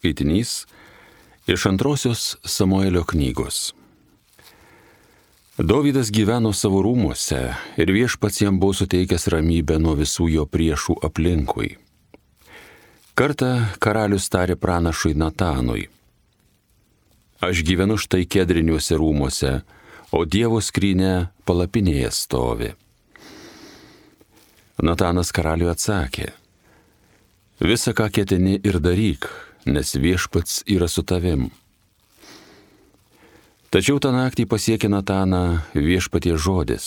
skaitinys iš 2 Samuelio knygos. Dovydas gyveno savo rūmuose ir Viešpats jam buvo suteikęs ramybę nuo visų jo priešų aplinkui. Kartą karalius tarė pranašui Natanui: Aš gyvenu štai kedriniuose rūmuose, o Dievo skrynia palapinėje stovi. Natanas karaliui atsakė: Visa, ką ketini, ir daryk, nes Viešpats yra su tavim. Tačiau tą naktį pasiekė Nataną Viešpaties žodis: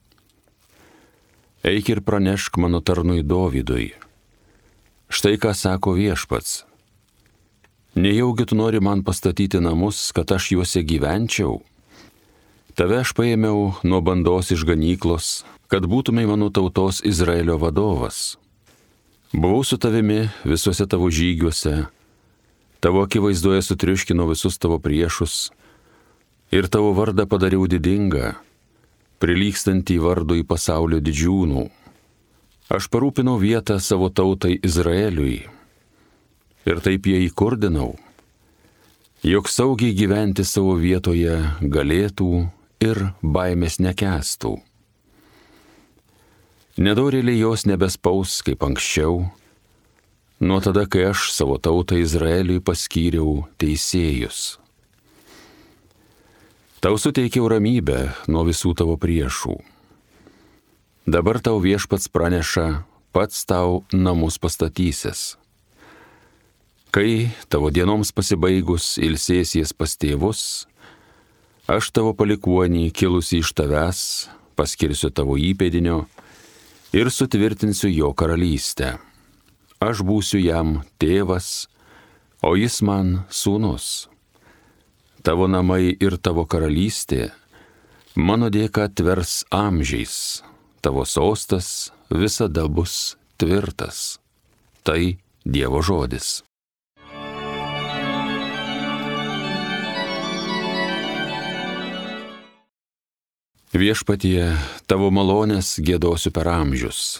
Eik ir pranešk mano tarnui Dovydui. Štai ką sako Viešpats: Nejaugi tu nori man pastatyti namus, kad aš juose gyvenčiau? Tave aš paėmiau nuo bandos iš ganyklos, kad būtumei mano tautos Izraelio vadovas. Buvau su tavimi visuose tavo žygiuose, tavo akivaizdoje sutriuškinau visus tavo priešus ir tavo vardą padariau didingą, prilygstantį vardui pasaulio didžiūnų. Aš parūpinau vietą savo tautai Izraeliui ir taip jie įkurdinau, jog saugiai gyventi savo vietoje galėtų ir baimės nekęstų. Nedorėliai jos nebespaus kaip anksčiau, nuo tada, kai aš savo tautą Izraeliui paskyriau teisėjus. Tau suteikiau ramybę nuo visų tavo priešų. Dabar tau Viešpats praneša, pats tau namus pastatysis. Kai tavo dienoms pasibaigus ilsėsies pas tėvus, aš tavo palikuonį kilusį iš tavęs paskirsiu tavo įpėdinio ir sutvirtinsiu jo karalystę. Aš būsiu jam tėvas, o jis man sūnus. Tavo namai ir tavo karalystė mano dėka tvers amžiais, tavo sostas visada bus tvirtas. Tai Dievo žodis. Viešpatie, tavo malonės giedosiu per amžius.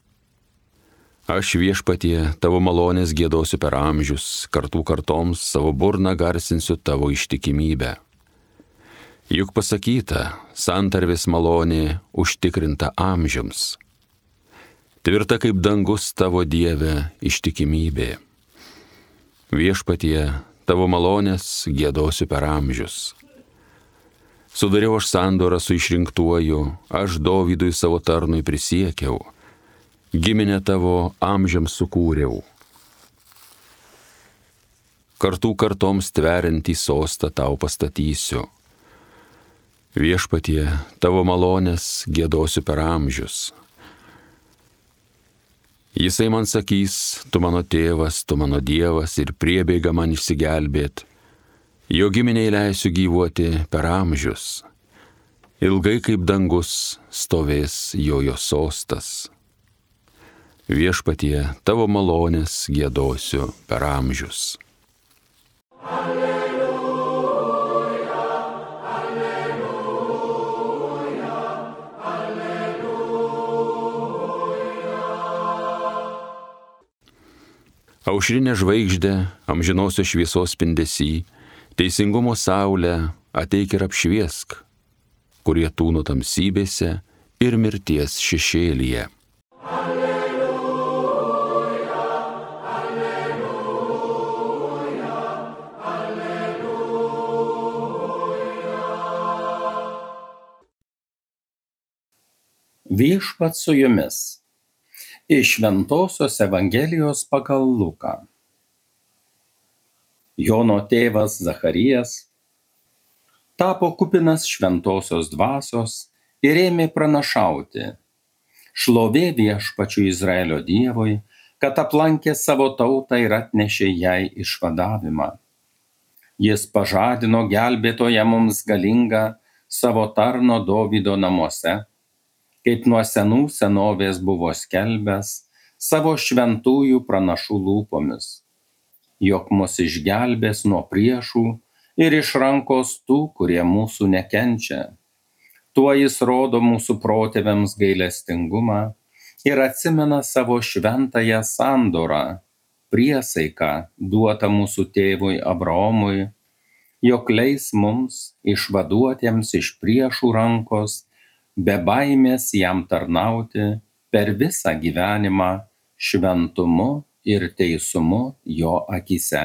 Aš Viešpatie, tavo malonės giedosiu per amžius, kartų kartoms savo burną garsinsiu tavo ištikimybę. Juk pasakyta, santarvės malonė užtikrinta amžiams. Tvirta kaip dangus tavo Dieve ištikimybė. Viešpatie, tavo malonės giedosiu per amžius. Sudariau aš sandorą su išrinktuoju, aš Dovydui savo tarnui prisiekiau, giminę tavo amžiams sukūriau. Kartų kartoms tveriantį sostą tau pastatysiu. Viešpatie, tavo malonės giedosiu per amžius. Jisai man sakys, tu mano tėvas, tu mano Dievas ir priebėga man išsigelbėt. Jo giminiai leisiu gyvuoti per amžius. Ilgai kaip dangus stovės jo sostas. Viešpatie, tavo malonės giedosiu per amžius. Alleluja, alleluja, alleluja. Aušrinė žvaigždė, amžinosios šviesos spindesy, teisingumo saulę ateik ir apšviesk, kurie tūno tamsybėse ir mirties šešėlyje. Alleluja, alleluja, alleluja. Viešpats su jumis. Iš Šventosios Evangelijos pagal Luką. Jono tėvas Zacharijas tapo kupinas šventosios dvasios ir ėmė pranašauti: Šlovė Viešpačiui Izraelio Dievui, kad aplankė savo tautą ir atnešė jai išvadavimą. Jis pažadino gelbėtoją mums galingą savo tarno Dovydo namuose, kaip nuo senų senovės buvo skelbęs savo šventųjų pranašų lūpomis, jog mus išgelbės nuo priešų ir iš rankos tų, kurie mūsų nekenčia. Tuo jis rodo mūsų protėviams gailestingumą ir atsimena savo šventąją sandorą, priesaiką duotą mūsų tėvui Abraomui, jog leis mums, išvaduotiems iš priešų rankos, be baimės jam tarnauti per visą gyvenimą šventumu ir teisumu jo akyse.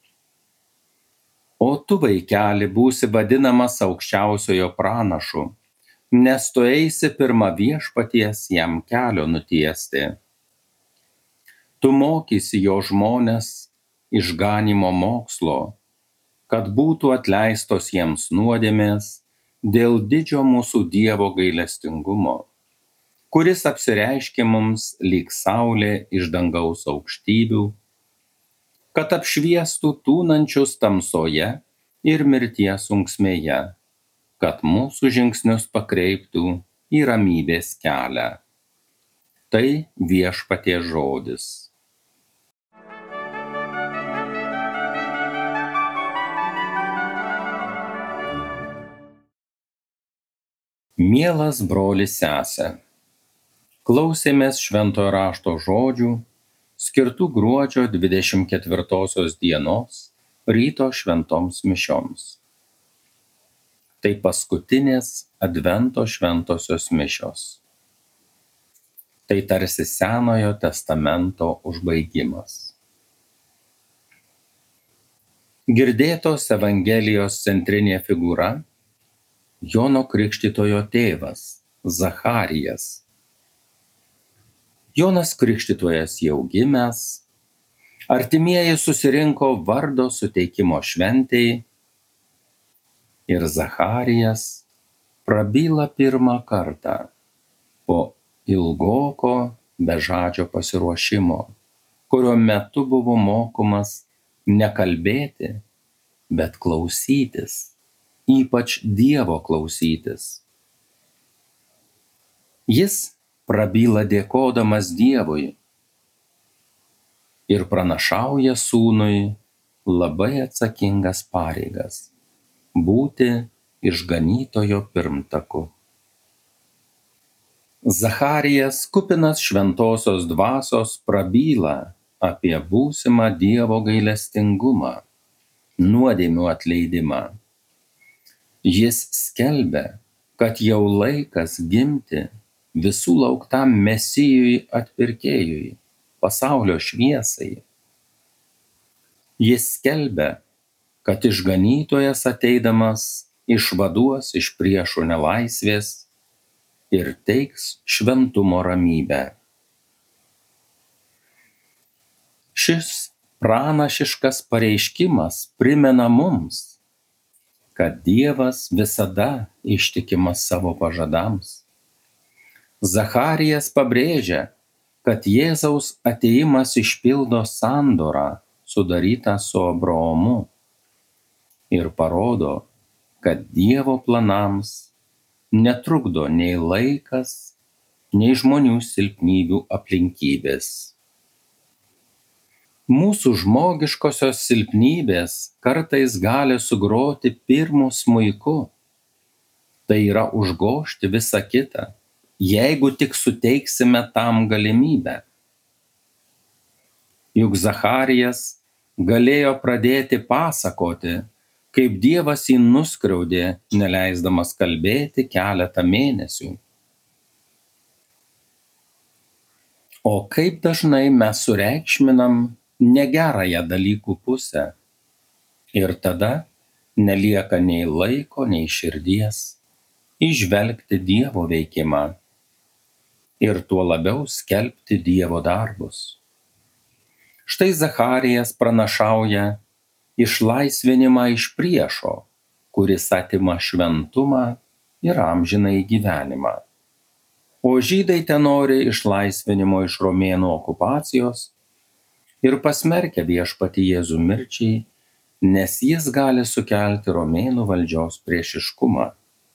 O tu, vaikeli, būsi vadinamas aukščiausiojo pranašu, nes tu eisi pirma viešpaties jam kelio nutiesti. Tu mokysi jo žmones išganymo mokslo, kad būtų atleistos jiems nuodėmės dėl didžio mūsų Dievo gailestingumo, kuris apsireiškė mums lyg saulė iš dangaus aukštybių, kad apšviestų tūnančius tamsoje ir mirties sunksmėje, kad mūsų žingsnius pakreiptų į ramybės kelią. Tai viešpaties žodis. Mielas brolis sese, klausėmės Šventojo rašto žodžių, skirtų gruodžio 24 dienos ryto šventoms mišioms. Tai paskutinės Advento šventosios mišios. Tai tarsi Senojo testamento užbaigimas. Girdėtos Evangelijos centrinė figūra Jono Krikštytojo tėvas, Zacharijas. Jonas Krikštytojas jau gimęs, artimieji susirinko vardo suteikimo šventei ir Zacharijas prabyla pirmą kartą po ilgoko bežadžio pasiruošimo, kurio metu buvo mokomas nekalbėti, bet klausytis, ypač Dievo klausytis. Jis prabyla dėkodamas Dievui ir pranašauja sūnui labai atsakingas pareigas – būti išganytojo pirmtaku. Zacharijas, kupinas šventosios dvasios, prabyla apie būsimą Dievo gailestingumą, nuodėmių atleidimą. Jis skelbia, kad jau laikas gimti visų lauktam Mesijui atpirkėjui, pasaulio šviesai. Jis skelbia, kad išganytojas ateidamas išvaduos iš priešų nelaisvės ir teiks šventumo ramybę. Šis pranašiškas pareiškimas primena mums, kad Dievas visada ištikimas savo pažadams. Zacharijas pabrėžia, kad Jėzaus atėjimas išpildo sandorą sudarytą su Abraomu ir parodo, kad Dievo planams netrukdo nei laikas, nei žmonių silpnybių aplinkybės. Mūsų žmogiškosios silpnybės kartais gali sugroti pirmu smuiku, tai yra užgožti visą kitą, jeigu tik suteiksime tam galimybę. Juk Zacharijas galėjo pradėti pasakoti, kaip Dievas jį nuskriaudė, neleisdamas kalbėti keletą mėnesių. O kaip dažnai mes sureikšminam negerąją dalykų pusę ir tada nelieka nei laiko, nei širdies įžvelgti Dievo veikimą ir tuo labiau skelbti Dievo darbus. Štai Zacharijas pranašauja išlaisvinimą iš priešo, kuris atima šventumą ir amžinąjį gyvenimą. O žydai tenori išlaisvinimo iš romėnų okupacijos ir pasmerkia viešpatį Jėzų mirčiai, nes jis gali sukelti romėnų valdžios priešiškumą.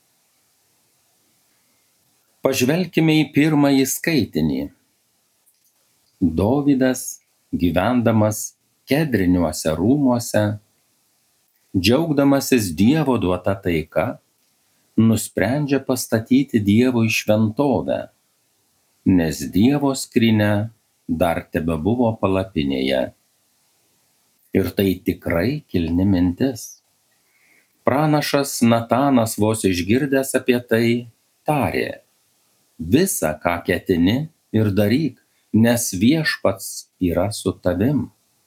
Pažvelkime į pirmąjį skaitinį. Dovydas, gyvendamas Kedriniuose rūmuose, džiaugdamasis Dievo duota taika, nusprendžia pastatyti Dievui šventovę, nes Dievo skrynia dar tebebuvo palapinėje Ir tai tikrai kilni mintis. Pranašas Natanas vos išgirdęs apie tai tarė: visa, ką ketini, ir daryk, nes viešpats yra su tavim.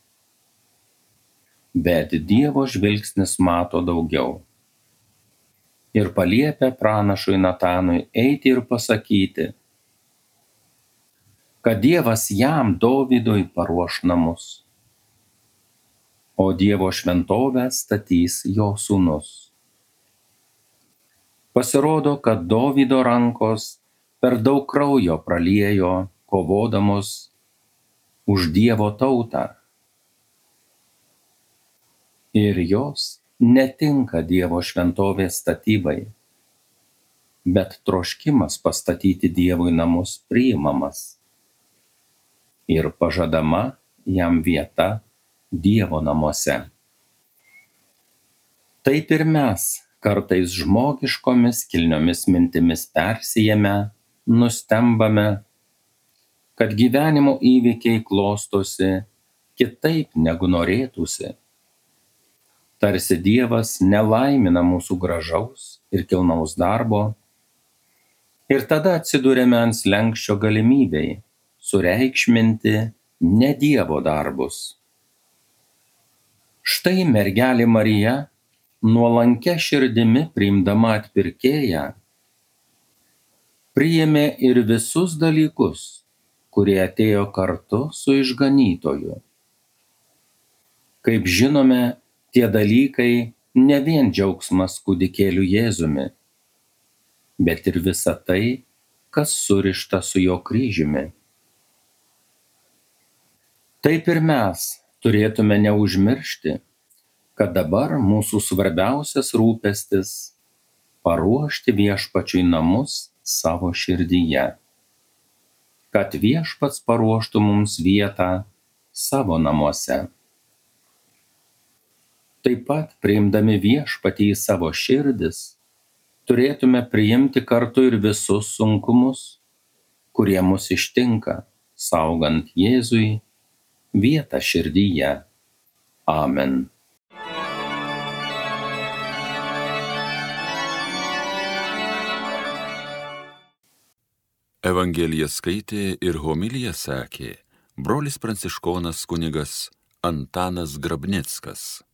Bet Dievo žvilgsnis mato daugiau. Ir paliepia pranašui Natanui eiti ir pasakyti, kad Dievas jam Dovydui paruoš namus, o Dievo šventovę statys jo sūnus. Pasirodo, kad Dovydo rankos per daug kraujo praliejo, kovodamos už Dievo tautą. Ir jos netinka Dievo šventovės statybai, bet troškimas pastatyti Dievui namus priimamas ir pažadama jam vieta Dievo namuose. Taip ir mes kartais žmogiškomis kilniomis mintimis persijame, nustembame, kad gyvenimo įvykiai klostosi kitaip negu norėtųsi. Tarsi Dievas nelaimina mūsų gražaus ir kilnaus darbo, ir tada atsiduriame ant slenksčio galimybei sureikšminti ne Dievo darbus. Štai mergelė Marija, nuolankia širdimi priimdama atpirkėją, priėmė ir visus dalykus, kurie atėjo kartu su išganytoju. Kaip žinome, tie dalykai ne vien džiaugsmas kūdikėliu Jėzumi, bet ir visa tai, kas surišta su jo kryžiumi. Taip ir mes turėtume neužmiršti, kad dabar mūsų svarbiausias rūpestis – paruošti viešpačiui namus savo širdyje, kad viešpats paruoštų mums vietą savo namuose. Taip pat, priimdami viešpatį į savo širdis, turėtume priimti kartu ir visus sunkumus, kurie mus ištinka, saugant Jėzui vietą širdyje. Amen. Evangeliją skaitė ir homiliją sakė brolis pranciškonas kunigas Antanas Grabnickas.